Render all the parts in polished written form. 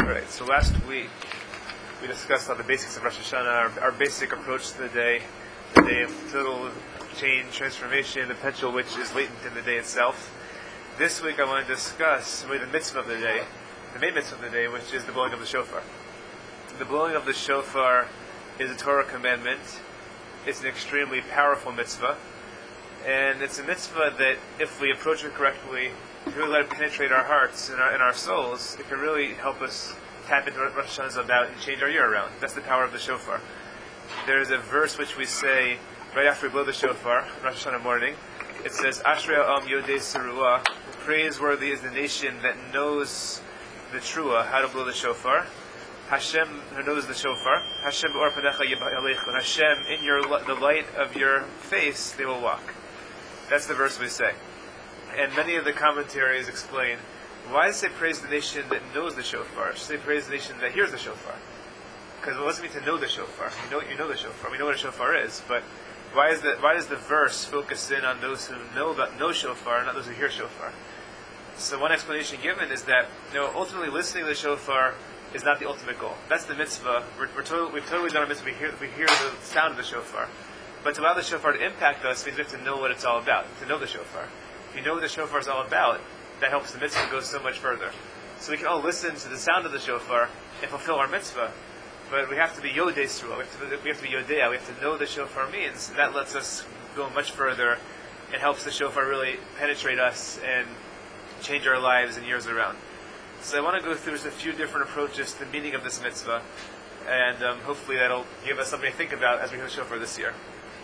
Alright, so last week we discussed all the basics of Rosh Hashanah, our basic approach to the day of total change, transformation, the potential which is latent in the day itself. This week I want to discuss really the mitzvah of the day, the main mitzvah of the day, which is the blowing of the shofar. The blowing of the shofar is a Torah commandment. It's an extremely powerful mitzvah, and it's a mitzvah that if we approach it correctly, if we really let it penetrate our hearts and our souls, it can really help us tap into what Rosh Hashanah is about and change our year around. That's the power of the shofar. There's a verse which we say right after we blow the shofar, Rosh Hashanah morning. It says, Ashrei Am Yodei Seruah, praiseworthy is the nation that knows the Truah, how to blow the shofar. Hashem, who knows the shofar. Hashem b'or panecha yalechu. Hashem, in the light of your face, they will walk. That's the verse we say. And many of the commentaries explain, why does it say praise the nation that knows the shofar? It should say praise the nation that hears the shofar. Because what does it mean to know the shofar? You know the shofar. We know what a shofar is, but why does the verse focus in on those who know shofar, not those who hear shofar? So one explanation given is that ultimately listening to the shofar is not the ultimate goal. That's the mitzvah. We've totally done our mitzvah. We hear the sound of the shofar. But to allow the shofar to impact us means we have to know what it's all about, to know the shofar. If you know what the shofar is all about, that helps the mitzvah go so much further. So we can all listen to the sound of the shofar and fulfill our mitzvah, but we have to be yodei sruah. We have to be yodea. We have to know what the shofar means, and that lets us go much further and helps the shofar really penetrate us and change our lives and years around. So I want to go through just a few different approaches to the meaning of this mitzvah, and hopefully that'll give us something to think about as we hear the shofar this year.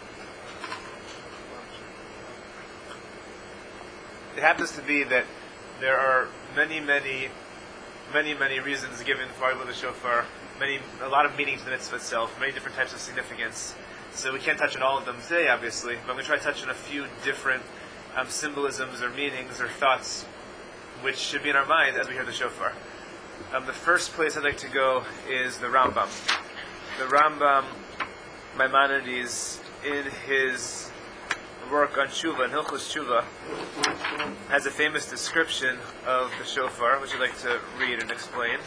It happens to be that there are many reasons given for the shofar, a lot of meaning to the mitzvah itself, many different types of significance. So we can't touch on all of them today, obviously, but I'm going to try to touch on a few different symbolisms or meanings or thoughts which should be in our mind as we hear the shofar. The first place I'd like to go is the Rambam. The Rambam, Maimonides, in his work on Tshuva, in Hilchos Tshuva, has a famous description of the shofar, which I'd like to read and explain.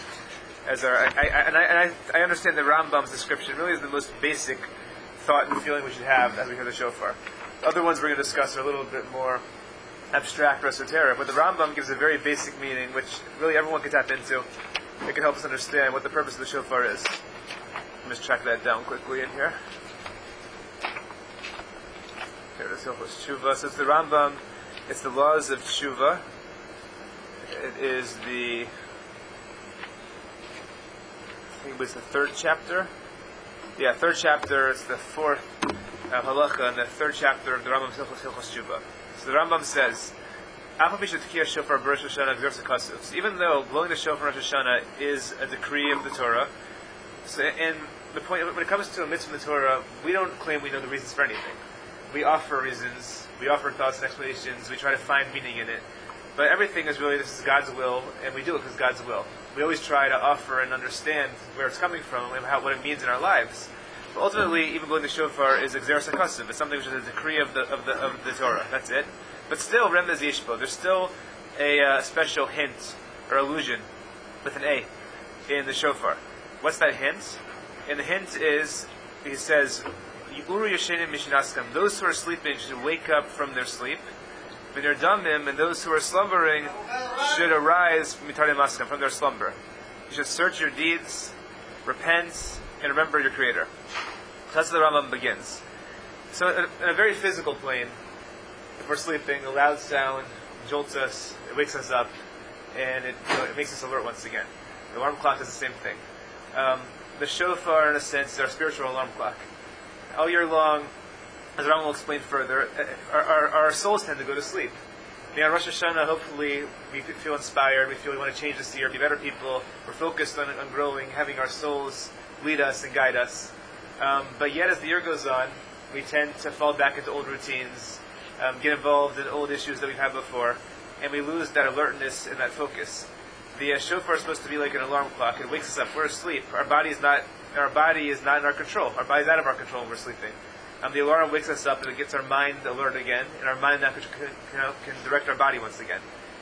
I understand the Rambam's description really is the most basic thought and feeling we should have as we hear the shofar. Other ones we're going to discuss are a little bit more abstract or esoteric, but the Rambam gives a very basic meaning, which really everyone can tap into. It can help us understand what the purpose of the shofar is. Let me just track that down quickly in here. Here it is, Hilchos Tshuva. So it's the Rambam, it's the laws of Tshuva. It is I think it was the third chapter. Yeah, third chapter, it's the fourth halacha in the third chapter of the Rambam's Hilchos Tshuva. So the Rambam says, even though blowing the shofar in Rosh Hashanah is a decree of the Torah, and the point when it comes to a mitzvah in the Torah, we don't claim we know the reasons for anything. We offer reasons, we offer thoughts and explanations, we try to find meaning in it. But everything is really, this is God's will, and we do it because God's will. We always try to offer and understand where it's coming from and what it means in our lives. But ultimately, even blowing the shofar is exeres hakasuv. It's something which is a decree of the Torah. That's it. But still, remez yishbo. There's still a special hint or allusion with an A in the shofar. What's that hint? And the hint is, he says, Uru yashenim mishinaskam. Those who are sleeping should wake up from their sleep. V'nirdamim, and those who are slumbering should arise from their slumber. You should search your deeds, repent, and remember your Creator. That's how the Rambam begins. So, in a very physical plane, if we're sleeping, a loud sound jolts us, it wakes us up, and it makes us alert once again. The alarm clock does the same thing. The shofar, in a sense, is our spiritual alarm clock. All year long, as Rambam will explain further, our souls tend to go to sleep. On Rosh Hashanah, hopefully, we feel inspired, we feel we want to change this year, be better people, we're focused on growing, having our souls lead us and guide us. But yet, as the year goes on, we tend to fall back into old routines, get involved in old issues that we've had before, and we lose that alertness and that focus. The shofar is supposed to be like an alarm clock. It wakes us up. We're asleep. Our body is not in our control. Our body is out of our control when we're sleeping. The alarm wakes us up and it gets our mind alert again, and our mind now can direct our body once again.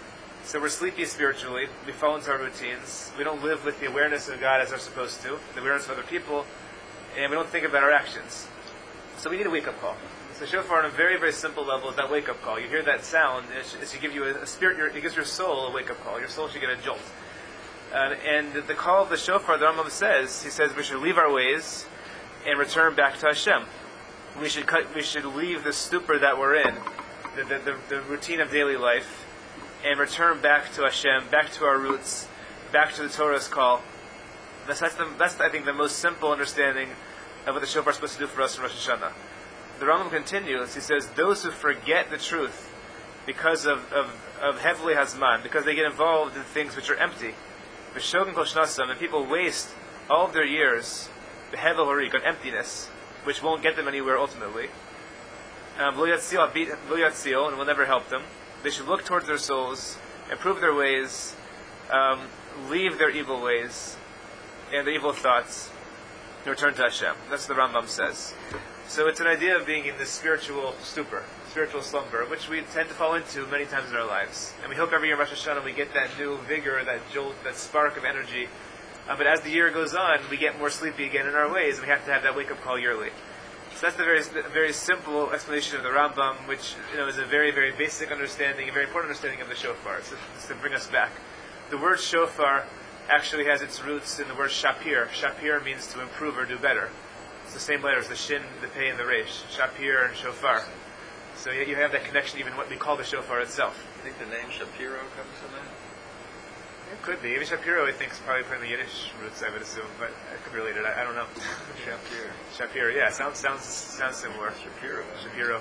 So we're sleepy spiritually. We fall into our routines. We don't live with the awareness of God as we're supposed to, the awareness of other people, and we don't think about our actions. So we need a wake-up call. So shofar on a very, very simple level is that wake-up call. You hear that sound, it should give you a spirit, it gives your soul a wake-up call. Your soul should get a jolt. And the call of the shofar, the Rambam says, he says we should leave our ways and return back to Hashem. We should leave the stupor that we're in, the routine of daily life, and return back to Hashem, back to our roots, back to the Torah's call. That's I think, the most simple understanding of what the shofar is supposed to do for us in Rosh Hashanah. The Rambam continues, he says, those who forget the truth because of Hevli Hazman, because they get involved in things which are empty, V'shogim kol shnasam, and people waste all of their years, the Hevel Harik, on emptiness, which won't get them anywhere ultimately. Lo yatzil, and will never help them. They should look towards their souls, improve their ways, leave their evil ways and their evil thoughts, and return to Hashem. That's what the Rambam says. So it's an idea of being in this spiritual stupor, spiritual slumber, which we tend to fall into many times in our lives. And we hope every year in Rosh Hashanah we get that new vigor, that jolt, that spark of energy. But as the year goes on, we get more sleepy again in our ways, and we have to have that wake-up call yearly. So that's the very simple explanation of the Rambam, which is a very, very basic understanding, a very important understanding of the shofar. So it's to bring us back. The word shofar actually has its roots in the word shapir. Shapir means to improve or do better. It's the same letters, the shin, the pei, and the resh. Shapir and shofar. So you have that connection even what we call the shofar itself. I think the name Shapiro comes from that? It could be. Even Shapiro, I think, is probably from the Yiddish roots, I would assume, but it could be related. I don't know. Shapiro, yeah, sounds similar. Shapiro.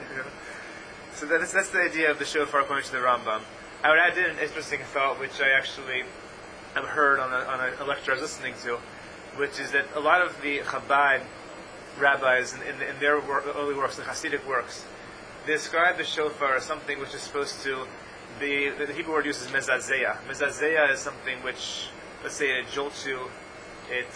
So that's the idea of the shofar according to the Rambam. I would add in an interesting thought, which I actually heard on a lecture I was listening to, which is that a lot of the Chabad rabbis in their early works, the Hasidic works, they describe the shofar as something which is supposed to be, the Hebrew word uses mezazeya. Mezazeya is something which, let's say, it jolts you. It's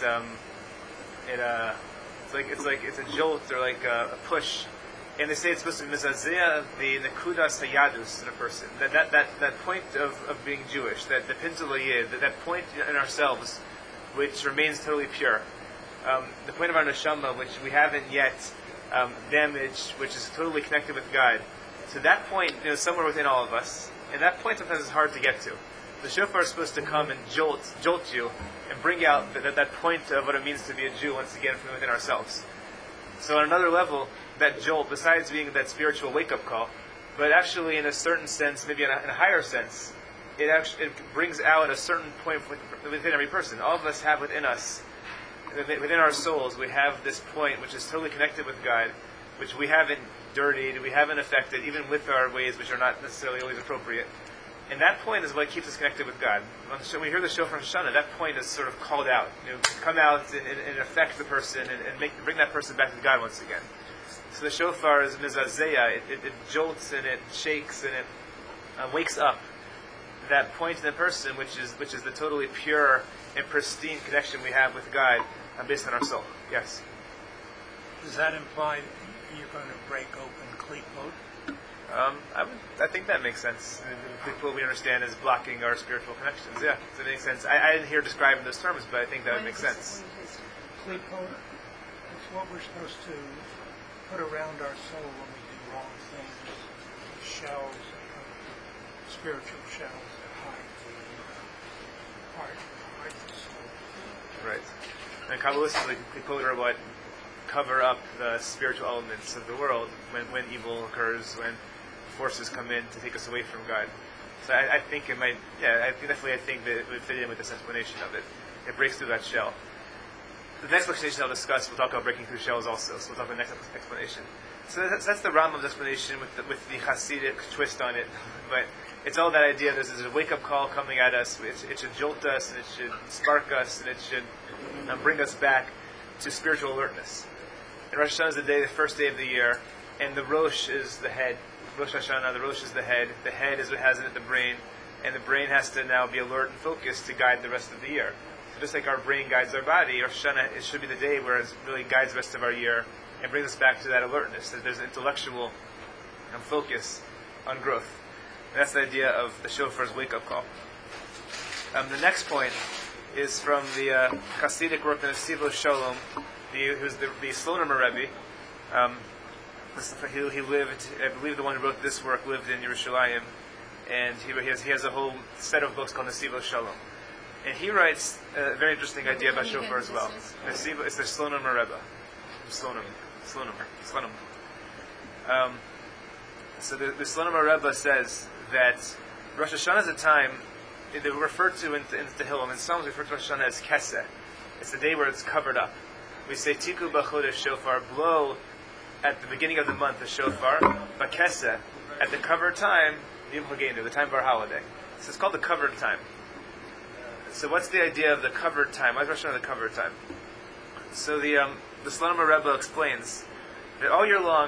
a jolt or like a push, and they say it's supposed to be mezazeya the nekudas hayadus in a person. That point of being Jewish, that the pintul yid, that point in ourselves, which remains totally pure. The point of our neshama, which we haven't yet damaged, which is totally connected with God. So that point, somewhere within all of us, and that point sometimes is hard to get to. The shofar is supposed to come and jolt you and bring out that point of what it means to be a Jew once again from within ourselves. So on another level, that jolt, besides being that spiritual wake-up call, but actually in a certain sense, maybe in a higher sense, it brings out a certain point within every person. All of us have within us, within our souls, we have this point which is totally connected with God, which we haven't dirtied, we haven't affected, even with our ways which are not necessarily always appropriate. And that point is what keeps us connected with God. When we hear the shofar from Shana, that point is sort of called out. Come out and affect the person and bring that person back to God once again. So the shofar is mizazeya. It jolts and it shakes and it wakes up that point in the person, which is the totally pure and pristine connection we have with God based on our soul. Yes. Does that imply you're going to break open klipot? I think that makes sense. The klipot we understand is blocking our spiritual connections. Yeah, that makes sense. I didn't hear it described in those terms, but I think that would make sense. Klipot, it's what we're supposed to put around our soul when we do wrong things. Shells, spiritual shells that hide the heart, hide the soul. Right. And Kabbalistically, klipot are what cover up the spiritual elements of the world when evil occurs, when forces come in to take us away from God. So I think it might, I think that it would fit in with this explanation of it. It breaks through that shell. The next explanation I'll discuss, we'll talk about breaking through shells also, so we'll talk about the next explanation. So that's the Rambam's explanation with the Hasidic twist on it. But it's all that idea, there's a wake-up call coming at us, it should jolt us, and it should spark us, and it should bring us back to spiritual alertness. And Rosh Hashanah is the first day of the year, and the Rosh is the head. Rosh Hashanah, the Rosh is the head. The head is what has in it the brain, and the brain has to now be alert and focused to guide the rest of the year. So just like our brain guides our body, Rosh Hashanah, it should be the day where it really guides the rest of our year and brings us back to that alertness, that there's an intellectual focus on growth. And that's the idea of the shofar's wake-up call. The next point is from the Hasidic work in the Sivo Shalom, who's the Slonemer Rebbe. He lived, I believe the one who wrote this work lived in Yerushalayim, and he has a whole set of books called the Sivo Shalom. And he writes a very interesting idea about shofar as well. It's the Slonemer Rebbe. Slonemer. So the Slonemer Rebbe says that Rosh Hashanah is a time, they refer to in Tehillim, in Psalms we refer to Rosh Hashanah as Keseh. It's the day where it's covered up. We say Tiku B'chodesh shofar, blow at the beginning of the month the shofar, B'keseh, at the covered time, Yom Hagenu, the time of our holiday. So it's called the covered time. So what's the idea of the covered time? Why is Rosh Hashanah the covered time? So the Slonemer Rebbe explains that all year long,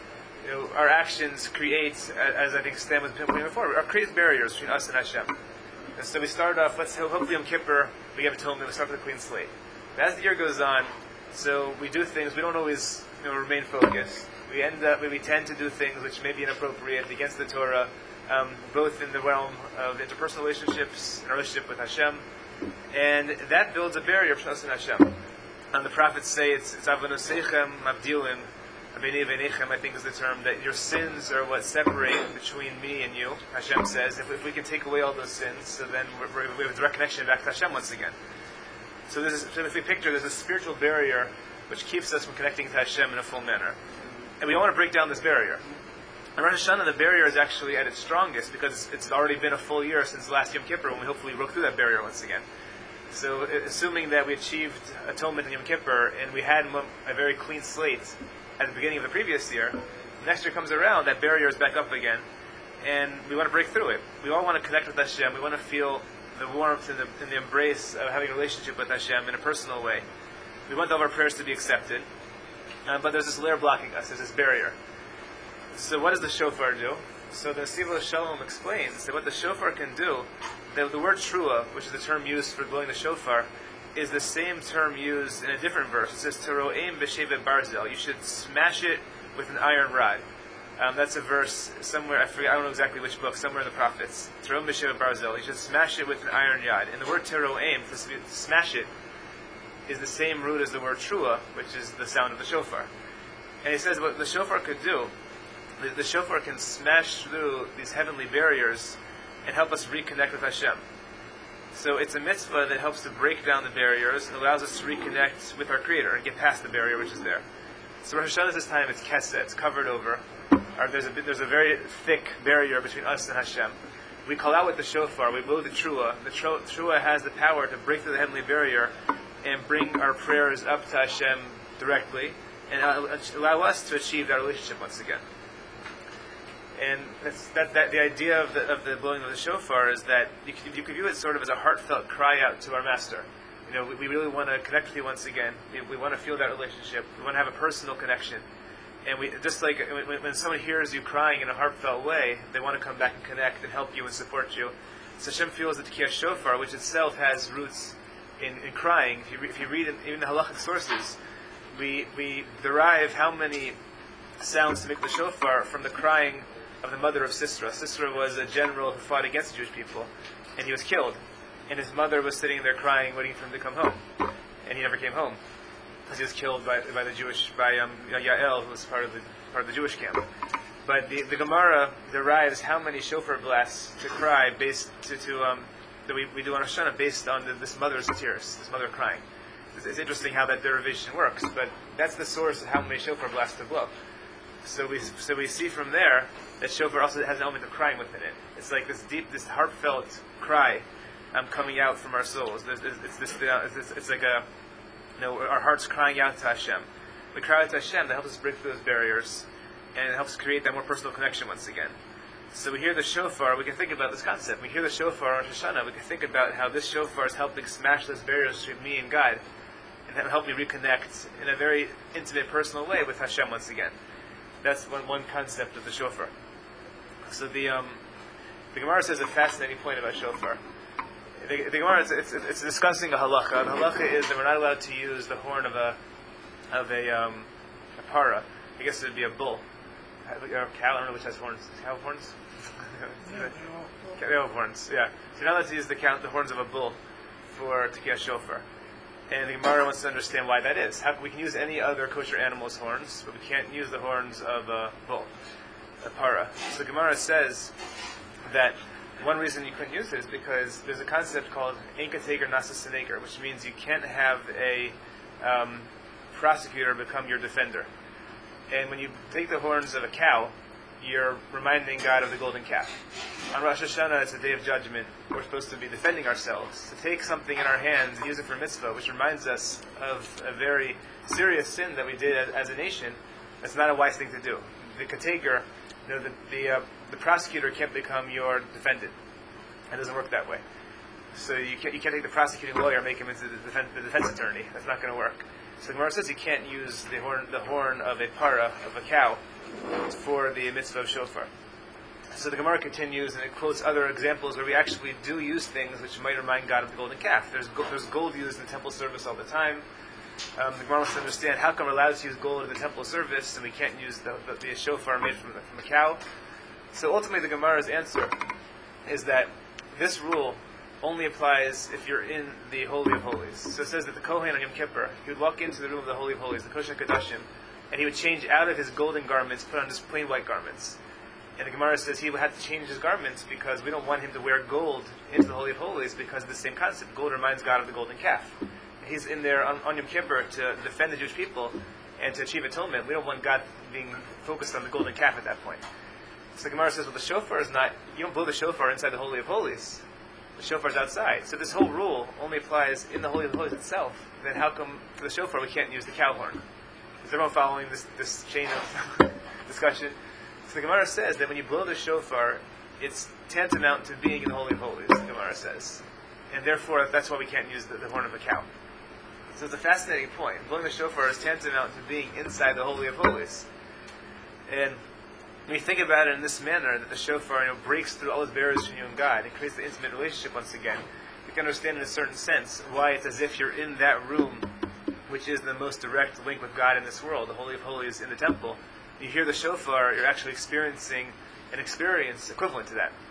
our actions create, as I think Stan was pointing before, create barriers between us and Hashem. And so we start off, hopefully Yom Kippur, we get atonement, we start with a clean slate. But as the year goes on, so we do things, we don't always remain focused. We tend to do things which may be inappropriate, against the Torah, both in the realm of interpersonal relationships and our relationship with Hashem. And that builds a barrier between us and Hashem. And the prophets say it's Avonosechem Mavdilim, B'nei V'nechem, I think is the term, that your sins are what separate between me and you. Hashem says, if we can take away all those sins, so then we have a direct connection back to Hashem once again. So if we picture, there's a spiritual barrier which keeps us from connecting to Hashem in a full manner. And we don't want to break down this barrier. In Rosh Hashanah, the barrier is actually at its strongest because it's already been a full year since last Yom Kippur when we hopefully broke through that barrier once again. So assuming that we achieved atonement in Yom Kippur and we had a very clean slate at the beginning of the previous year, next year comes around, that barrier is back up again, and we want to break through it. We all want to connect with Hashem. We want to feel the warmth and the embrace of having a relationship with Hashem in a personal way. We want all of our prayers to be accepted, but there's this layer blocking us. There's this barrier. So what does the shofar do? So the Sivo Shalom explains that what the shofar can do, the word trua, which is the term used for blowing the shofar, is the same term used in a different verse. It says, Tero'im b'shevet barzel. You should smash it with an iron rod. That's a verse somewhere, I don't know exactly which book, somewhere in the prophets. Tero'im b'shevet barzel. You should smash it with an iron yod. And the word tero'im, to smash it, is the same root as the word trua, which is the sound of the shofar. And he says what the shofar could do, the shofar can smash through these heavenly barriers and help us reconnect with Hashem. So it's a mitzvah that helps to break down the barriers and allows us to reconnect with our Creator and get past the barrier which is there. So Rosh Hashanah this time it's kesed, it's covered over. There's a very thick barrier between us and Hashem. We call out with the shofar, we blow the trua. The trua has the power to break through the heavenly barrier and bring our prayers up to Hashem directly and allow us to achieve that relationship once again. And the idea of the blowing of the shofar is that you could view it sort of as a heartfelt cry out to our Master. We really want to connect with you once again. We want to feel that relationship. We want to have a personal connection. And we just like when someone hears you crying in a heartfelt way, they want to come back and connect and help you and support you. So Hashem feels that the Tekiyah Shofar, which itself has roots in crying. If you read even the halachic sources, we derive how many sounds to make the shofar from the crying of the mother of Sisera. Sisera was a general who fought against the Jewish people, and he was killed. And his mother was sitting there crying, waiting for him to come home, and he never came home because he was killed by Yael, who was part of the Jewish camp. But the Gemara derives how many shofar blasts to cry based that we do on Rosh Hashanah based on this mother's tears, this mother crying. It's interesting how that derivation works, but that's the source of how many shofar blasts to blow. So we see from there that shofar also has an element of crying within it. It's like this deep, this heartfelt cry coming out from our souls. It's like our hearts crying out to Hashem. We cry out to Hashem that helps us break through those barriers, and it helps create that more personal connection once again. So we hear the shofar, we can think about this concept. We hear the shofar on Rosh Hashanah, we can think about how this shofar is helping smash those barriers between me and God, and help me reconnect in a very intimate, personal way with Hashem once again. That's one concept of the shofar. So the Gemara says a fascinating point about shofar. The Gemara it's discussing a halacha. The halacha is that we're not allowed to use the horn of a para. I guess it would be a bull, or a cow. I don't know which has horns. Cow horns. They all have horns, yeah. So now let's use the horns of a bull for Tekiah Shofar. And the Gemara wants to understand why that is. We can use any other kosher animal's horns, but we can't use the horns of a bull, a para. So the Gemara says that one reason you couldn't use it is because there's a concept called Ein Kateger Nasa Seneger, which means you can't have a prosecutor become your defender. And when you take the horns of a cow, you're reminding God of the golden calf. On Rosh Hashanah, it's a day of judgment. We're supposed to be defending ourselves. To take something in our hands and use it for mitzvah, which reminds us of a very serious sin that we did as a nation, that's not a wise thing to do. The kateger, the prosecutor can't become your defendant. It doesn't work that way. So you can't take the prosecuting lawyer and make him into the defense attorney. That's not going to work. So the Gemara says you can't use the horn of a para, of a cow, for the mitzvah of shofar. So the Gemara continues and it quotes other examples where we actually do use things which might remind God of the golden calf. There's gold used in temple service all the time. The Gemara wants to understand how come we're allowed to use gold in the temple service and we can't use the shofar made from a cow. So ultimately the Gemara's answer is that this rule only applies if you're in the Holy of Holies. So it says that the Kohen on Yom Kippur, he would walk into the room of the Holy of Holies, the Kodesh HaKodashim, and he would change out of his golden garments, put on just plain white garments. And the Gemara says he would have to change his garments because we don't want him to wear gold into the Holy of Holies because of the same concept. Gold reminds God of the golden calf. He's in there on Yom Kippur to defend the Jewish people and to achieve atonement. We don't want God being focused on the golden calf at that point. So the Gemara says, well, the shofar is not, you don't blow the shofar inside the Holy of Holies. The shofar is outside. So this whole rule only applies in the Holy of Holies itself. Then how come for the shofar we can't use the cow horn? Is everyone following this chain of discussion? So the Gemara says that when you blow the shofar, it's tantamount to being in the Holy of Holies, the Gemara says. And therefore, that's why we can't use the horn of a cow. So it's a fascinating point. Blowing the shofar is tantamount to being inside the Holy of Holies. And when you think about it in this manner, that the shofar breaks through all its barriers between you and God and creates the intimate relationship once again, you can understand in a certain sense why it's as if you're in that room, which is the most direct link with God in this world, the Holy of Holies in the temple. You hear the shofar, you're actually experiencing an experience equivalent to that.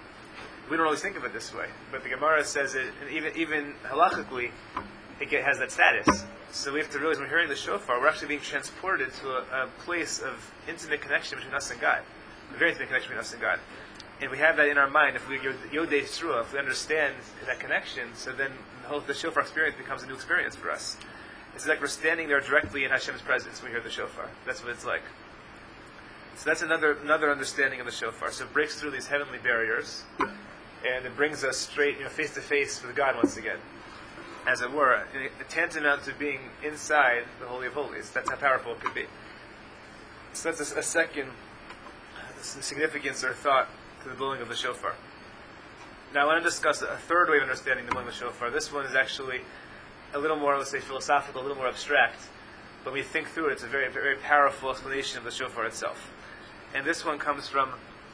We don't always think of it this way, but the Gemara says it, and even halachically, it has that status. So we have to realize when we're hearing the shofar, we're actually being transported to a place of intimate connection between us and God. A very intimate connection between us and God. And we have that in our mind. If we Yodei Tzruah, if we understand that connection, so then the shofar experience becomes a new experience for us. It's like we're standing there directly in Hashem's presence when we hear the shofar. That's what it's like. So that's another understanding of the shofar. So it breaks through these heavenly barriers, and it brings us straight, face to face with God once again, as it were, tantamount to being inside the Holy of Holies. That's how powerful it could be. So that's a second significance or thought to the blowing of the shofar. Now I want to discuss a third way of understanding the blowing of the shofar. This one is actually a little more, let's say, philosophical, a little more abstract. But when you think through it, it's a very, very powerful explanation of the shofar itself. And this one comes from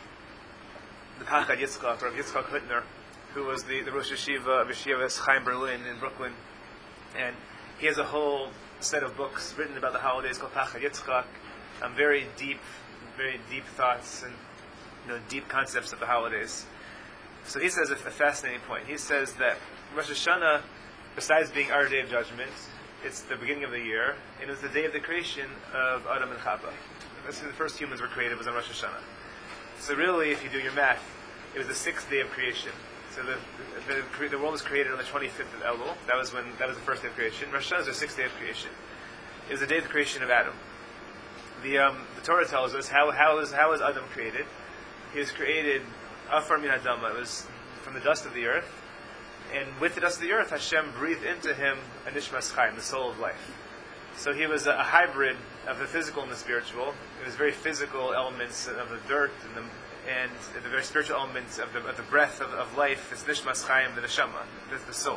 the Pachad Yitzchak, or Yitzchak Hutner, who was the Rosh Yeshiva of Yeshivas Chaim Berlin in Brooklyn. And he has a whole set of books written about the holidays called Pachad Yitzchak. Very deep thoughts and deep concepts of the holidays. So he says a fascinating point. He says that Rosh Hashanah, besides being our day of judgment, it's the beginning of the year, and it was the day of the creation of Adam and Chava. That's when the first humans were created, was on Rosh Hashanah. So really, if you do your math, it was the sixth day of creation. So the world was created on the 25th of Elul. That was the first day of creation. Rosh Hashanah is the sixth day of creation. It was the day of the creation of Adam. The Torah tells us how was Adam created. He was created Afar min Adama. It was from the dust of the earth. And with the dust of the earth, Hashem breathed into him a nishmas chaim, the soul of life. So he was a hybrid of the physical and the spiritual. It was very physical elements of the dirt and the very spiritual elements of the breath of life. It's nishmas chaim, the neshama, the soul.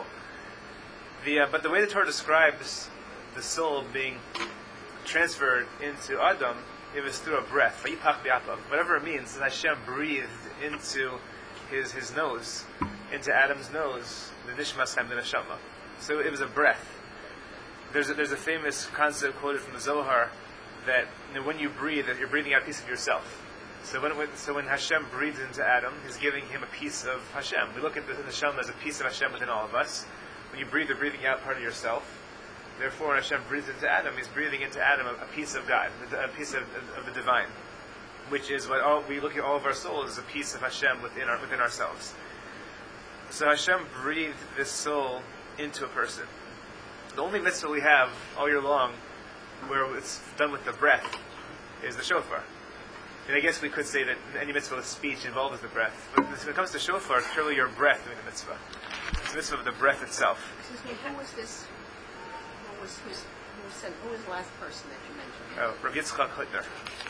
But the way the Torah describes the soul being transferred into Adam, it was through a breath. Whatever it means, Hashem breathed into his nose, into Adam's nose, the nishmas chaim, the neshama. So it was a breath. There's a famous concept quoted from the Zohar that when you breathe, that you're breathing out a piece of yourself. So when Hashem breathes into Adam, He's giving him a piece of Hashem. We look at the neshama as a piece of Hashem within all of us. When you breathe, you're breathing out part of yourself. Therefore, when Hashem breathes into Adam, He's breathing into Adam a piece of God, a piece of the divine, which is what we look at all of our souls as a piece of Hashem within ourselves. So Hashem breathed this soul into a person. The only mitzvah we have all year long, where it's done with the breath, is the shofar. And I guess we could say that any mitzvah with speech involves the breath. But when it comes to shofar, it's purely your breath doing the mitzvah. It's the mitzvah of the breath itself. Excuse me, who was this? Who was the last person that you mentioned? Oh, Rav Yitzchak Hutner.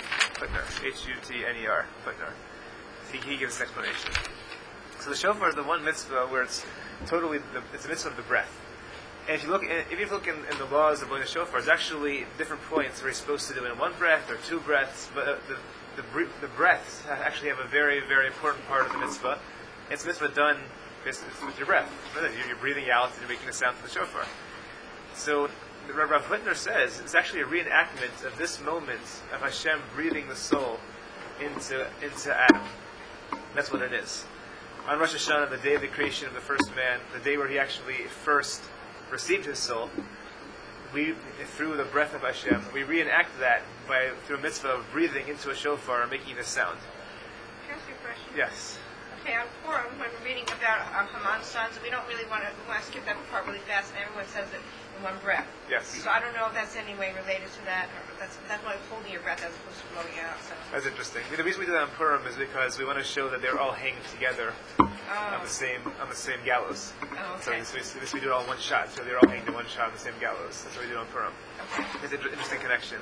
Hutner. Hutner. He gives an explanation. So the shofar is the one mitzvah where it's totally, it's a mitzvah of the breath. And if you look in the laws of blowing the shofar, there's actually different points where you're supposed to do it in one breath or two breaths, but the breaths actually have a very, very important part of the mitzvah. It's a mitzvah done with your breath. You're breathing out and you're making the sound of the shofar. So Rav Hutner says it's actually a reenactment of this moment of Hashem breathing the soul into Adam. That's what it is. On Rosh Hashanah, the day of the creation of the first man, the day where he actually first received his soul, through the breath of Hashem, we reenact that through a mitzvah of breathing into a shofar and making this sound. Can I ask you a question? Yes. Okay, on Purim, when we're reading about Haman's sons, we don't really want to skip that part really fast, and everyone says it in one breath. Yes. So I don't know if that's any way related to that, or that's why holding your breath as opposed to blowing it out. So. That's interesting. The reason we do that on Purim is because we want to show that they're all hanging together on the same gallows. Oh, okay. So this we do it all in one shot. So they're all hanged in one shot on the same gallows. That's what we do on Purim. Okay. It's an interesting connection.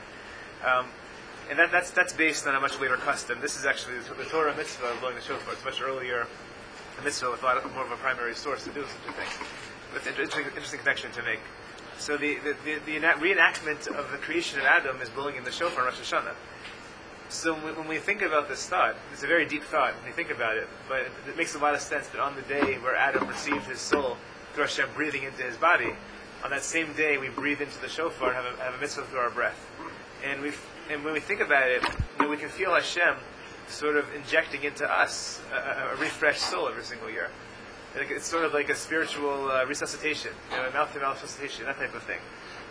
And that's based on a much later custom. This is actually the Torah mitzvah of blowing the shofar. It's much earlier mitzvah with a lot more of a primary source to do such a thing. It's an interesting connection to make. So the reenactment of the creation of Adam is blowing in the shofar on Rosh Hashanah. So when we think about this thought, it's a very deep thought when you think about it, but it makes a lot of sense that on the day where Adam received his soul through Hashem breathing into his body, on that same day we breathe into the shofar and have a mitzvah through our breath. And when we think about it, we can feel Hashem sort of injecting into us a refreshed soul every single year. It's sort of like a spiritual resuscitation, mouth-to-mouth resuscitation, that type of thing.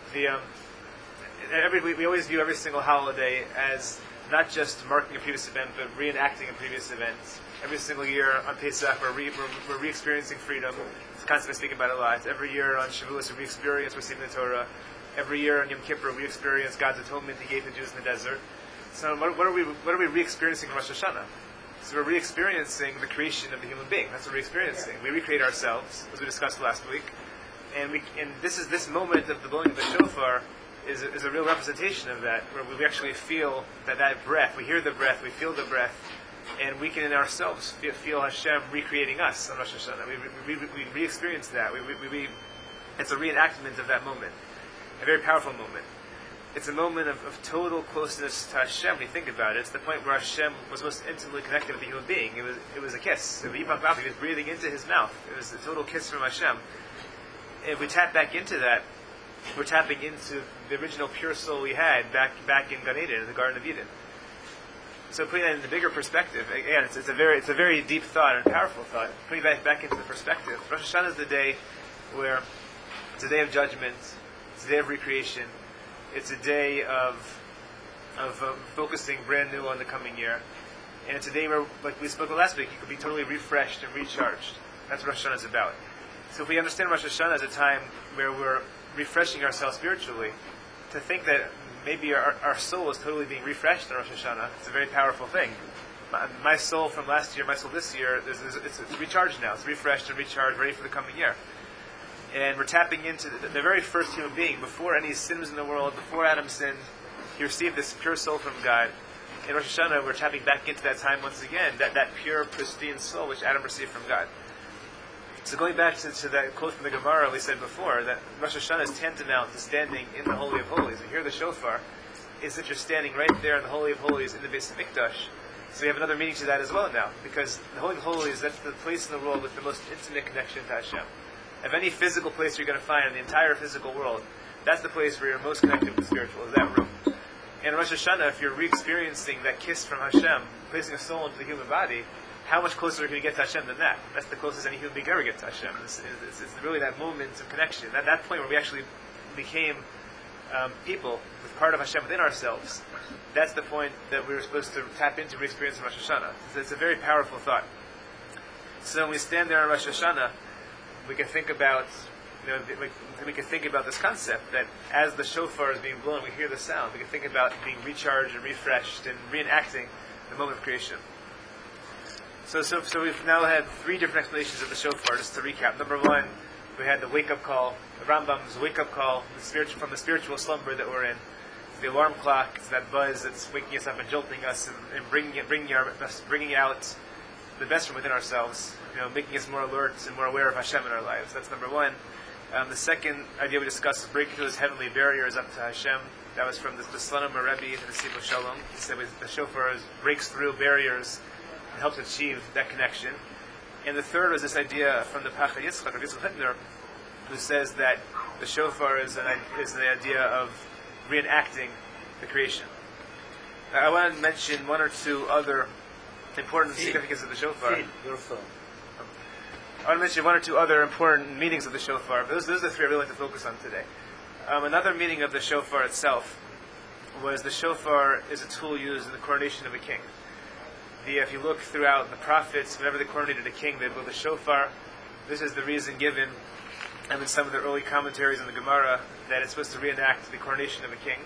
We always view every single holiday as not just marking a previous event, but reenacting a previous event. Every single year on Pesach, we're re-experiencing freedom. It's constantly speaking about it a lot. Every year on Shavuos, we re-experience receiving the Torah. Every year on Yom Kippur, we experience God's atonement He gave the Jews in the desert. So what are we re-experiencing in Rosh Hashanah? So we're re-experiencing the creation of the human being. That's what we're experiencing. We recreate ourselves, as we discussed last week. And this moment of the blowing of the shofar is a real representation of that, where we actually feel that breath. We hear the breath, we feel the breath, and we can in ourselves feel Hashem recreating us on Rosh Hashanah. We re-experience that. It's a reenactment of that moment. A very powerful moment. It's a moment of total closeness to Hashem. When you think about it, it's the point where Hashem was most intimately connected with the human being. It was a kiss. He was breathing into his mouth. It was a total kiss from Hashem. If we tap back into that, we're tapping into the original pure soul we had back in Gan Eden, in the Garden of Eden. So putting that in the bigger perspective, again, it's a very deep thought and powerful thought. Putting that back into the perspective, Rosh Hashanah is the day where it's a day of judgment. It's a day of recreation. It's a day of focusing brand new on the coming year. And it's a day where, like we spoke of last week, you could be totally refreshed and recharged. That's what Rosh Hashanah is about. So if we understand Rosh Hashanah as a time where we're refreshing ourselves spiritually, to think that maybe our soul is totally being refreshed in Rosh Hashanah, it's a very powerful thing. My soul from last year, my soul this year, it's recharged now. It's refreshed and recharged, ready for the coming year. And we're tapping into the very first human being, before any sins in the world, before Adam sinned, he received this pure soul from God. In Rosh Hashanah, we're tapping back into that time once again, that pure, pristine soul which Adam received from God. So going back to that quote from the Gemara we said before, that Rosh Hashanah is tantamount to standing in the Holy of Holies. You hear the shofar, is that you're standing right there in the Holy of Holies in the Beis Hamikdash. So we have another meaning to that as well now, because the Holy of Holies, that's the place in the world with the most intimate connection to Hashem. Of any physical place you're going to find in the entire physical world, that's the place where you're most connected with the spiritual, is that room. And Rosh Hashanah, if you're re-experiencing that kiss from Hashem, placing a soul into the human body, how much closer can you get to Hashem than that? That's the closest any human being ever gets to Hashem. It's really that moment of connection, that point where we actually became people with part of Hashem within ourselves. That's the point that we were supposed to tap into re-experience in Rosh Hashanah. It's a very powerful thought. So when we stand there on Rosh Hashanah, we can think about, we can think about this concept that as the shofar is being blown, we hear the sound. We can think about being recharged and refreshed and reenacting the moment of creation. So we've now had 3 different explanations of the shofar. Just to recap, number 1, we had the wake-up call, the Rambam's wake-up call, from the spiritual slumber that we're in. It's the alarm clock. It's that buzz that's waking us up and jolting us and bringing out the best from within ourselves, making us more alert and more aware of Hashem in our lives. That's number 1. The second idea we discussed was breaking those heavenly barriers up to Hashem. That was from the Slonim Rebbe and the Sibur Shalom. He said the shofar breaks through barriers and helps achieve that connection. And the third was this idea from the Pachad Yitzchak, or Yitzchak Hittner, who says that the shofar is the idea of reenacting the creation. Now, I want to mention 1 or 2 other important significance of the shofar. I want to mention 1 or 2 other important meanings of the shofar. But those are the 3 I really like to focus on today. Another meaning of the shofar itself was the shofar is a tool used in the coronation of a king. If you look throughout the prophets, whenever they coronated a king, they blow the shofar. This is the reason given in some of the early commentaries in the Gemara that it's supposed to reenact the coronation of a king.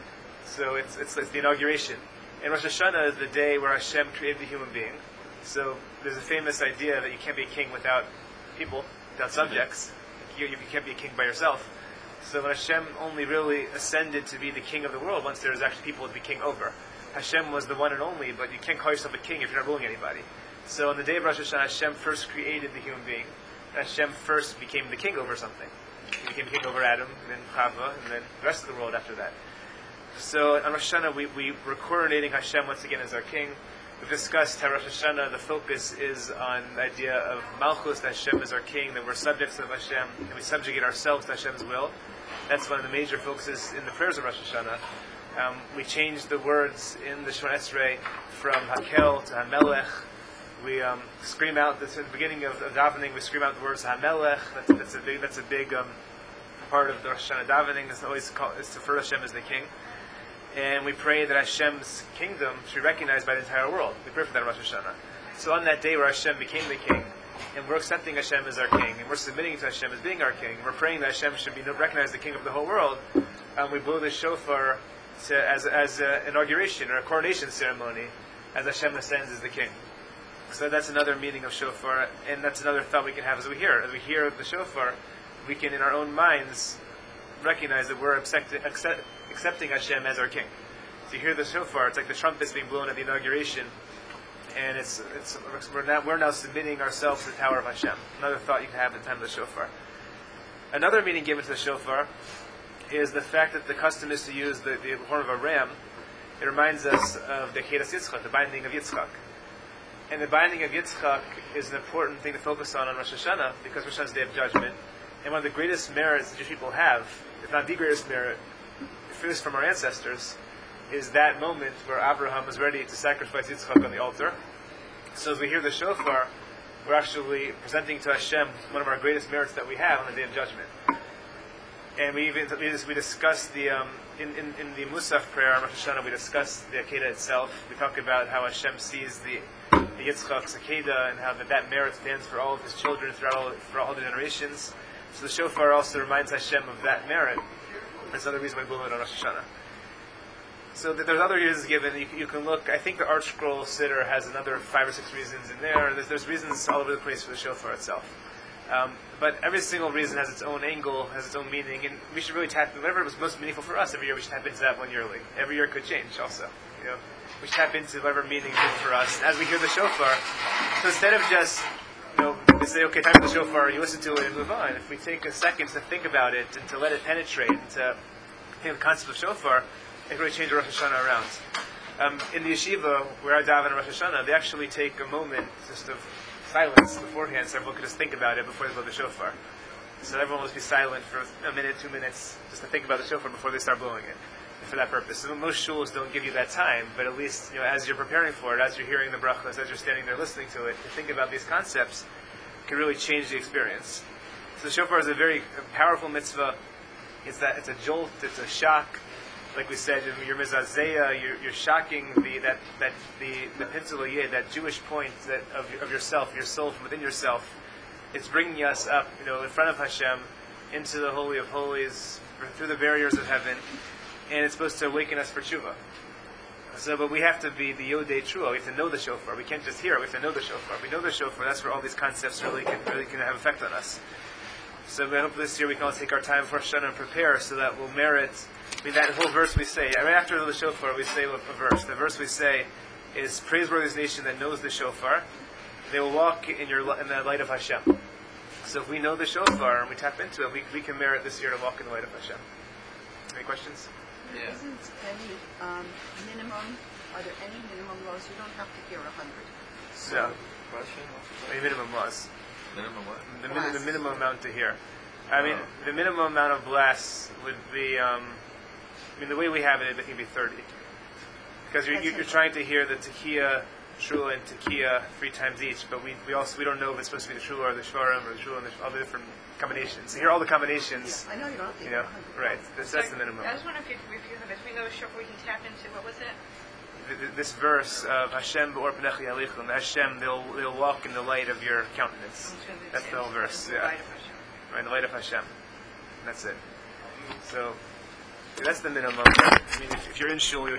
So it's the inauguration. And Rosh Hashanah is the day where Hashem created the human being. So there's a famous idea that you can't be a king without people, without subjects. You can't be a king by yourself. So when Hashem only really ascended to be the king of the world, once there was actually people to be king over. Hashem was the one and only, but you can't call yourself a king if you're not ruling anybody. So on the day of Rosh Hashanah, Hashem first created the human being. And Hashem first became the king over something. He became king over Adam, and then Chava, and then the rest of the world after that. So on Rosh Hashanah, we're coronating Hashem once again as our king. We've discussed how Rosh Hashanah, the focus is on the idea of Malchus, that Hashem is our king, that we're subjects of Hashem, and we subjugate ourselves to Hashem's will. That's one of the major focuses in the prayers of Rosh Hashanah. We changed the words in the Shemona Esrei from Hakel to Hamelech. We scream out at the beginning of davening. We scream out the words Hamelech. That's a big part of the Rosh Hashanah davening. It's always it's to refer to Hashem as the King, and we pray that Hashem's kingdom should be recognized by the entire world. We pray for that in Rosh Hashanah. So on that day where Hashem became the King, and we're accepting Hashem as our King, and we're submitting to Hashem as being our King, we're praying that Hashem should be recognized the King of the whole world. We blow the shofar as an inauguration or a coronation ceremony as Hashem ascends as the King. So that's another meaning of shofar, and that's another thought we can have as we hear the shofar. We can, in our own minds, recognize that we're accepting Hashem as our King. So you hear the shofar; it's like the trumpets being blown at the inauguration, and we're now submitting ourselves to the power of Hashem. Another thought you can have at the time of the shofar. Another meaning given to the shofar is the fact that the custom is to use the horn of a ram. It reminds us of the Kedas Yitzchak, the binding of Yitzchak. And the binding of Yitzchak is an important thing to focus on Rosh Hashanah, because Rosh Hashanah is the Day of Judgment. And one of the greatest merits that Jewish people have, if not the greatest merit, from our ancestors, is that moment where Abraham was ready to sacrifice Yitzchak on the altar. So as we hear the shofar, we're actually presenting to Hashem one of our greatest merits that we have on the Day of Judgment. And we discussed in the Musaf prayer on Rosh Hashanah, we discussed the Akedah itself. We talk about how Hashem sees the Yitzchak's Akedah and how that merit stands for all of his children for all the generations. So the shofar also reminds Hashem of that merit. That's another reason why we blow it on Rosh Hashanah. So there's other reasons given. You can look. I think the Art Scroll Siddur has another 5 or 6 reasons in there. There's reasons all over the place for the shofar itself. But every single reason has its own angle, has its own meaning, and we should really tap into whatever was most meaningful for us every year. We should tap into that one yearly. Every year could change also. We should tap into whatever meaning is for us as we hear the shofar. So instead of just, we say, okay, time for the shofar, you listen to it and move on. If we take a second to think about it and to let it penetrate and to think of the concept of shofar, it can really change Rosh Hashanah around. In the yeshiva, where I daven in Rosh Hashanah, they actually take a moment just of silence beforehand so everyone can just think about it before they blow the shofar. So everyone will just be silent for a minute, 2 minutes, just to think about the shofar before they start blowing it. for that purpose. So most shuls don't give you that time, but at least as you're preparing for it, as you're hearing the brachos, as you're standing there listening to it, to think about these concepts can really change the experience. So the shofar is a very powerful mitzvah. It's a jolt, it's a shock. Like we said, you're mizazeya, you're shocking the pintzul yeh, that Jewish point of yourself, your soul from within yourself. It's bringing us up, in front of Hashem, into the Holy of Holies, through the barriers of heaven, and it's supposed to awaken us for tshuva. So, but we have to be the Yodei Trua. We have to know the shofar. We can't just hear it. We have to know the shofar. If we know the shofar, that's where all these concepts really can have effect on us. So I hope this year we can all take our time for Hashanah and prepare so that we'll merit. That whole verse we say, right after the shofar, we say a verse. The verse we say is, "Praiseworthy is the nation that knows the shofar. They will walk in the light of Hashem." So if we know the shofar and we tap into it, we can merit this year to walk in the light of Hashem. Any questions? Yeah. Isn't any minimum, are there any minimum laws? You don't have to hear 100. No. Question? The minimum laws. Minimum what? The minimum amount to hear. I mean, the minimum amount of blasts would be, the way we have it, I think it'd be 30. Because you're trying to hear the tekiah, trula, and tekiah 3 times each, but we don't know if it's supposed to be the trula or the shvarim or the trula and all the different combinations. So hear all the combinations. Yeah, I know you don't have to hear 100. Right. That's the minimum. I was wondering if we know the shofar, we can tap into, what was it? This verse of Hashem b'or panecha yalichum, Hashem, they'll walk in the light of your countenance. That's the whole verse. Yeah. Right, the light of Hashem. That's it. So that's the minimum. I mean, if you're in shul,